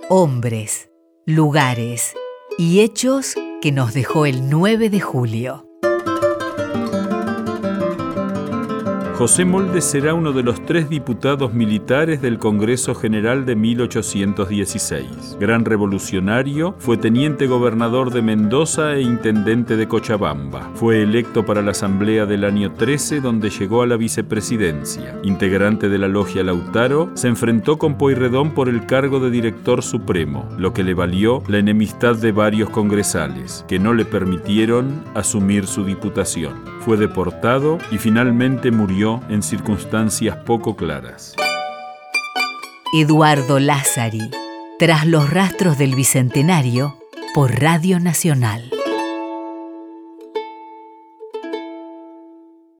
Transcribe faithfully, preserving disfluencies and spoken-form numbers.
hombres, lugares y hechos que nos dejó el nueve de julio. José Moldes será uno de los tres diputados militares del Congreso General de mil ochocientos dieciséis. Gran revolucionario, fue teniente gobernador de Mendoza e intendente de Cochabamba. Fue electo para la Asamblea del año trece, donde llegó a la vicepresidencia. Integrante de la Logia Lautaro, se enfrentó con Pueyrredón por el cargo de director supremo, lo que le valió la enemistad de varios congresales, que no le permitieron asumir su diputación. Fue deportado y finalmente murió en circunstancias poco claras. Eduardo Lázari, tras los rastros del Bicentenario, por Radio Nacional.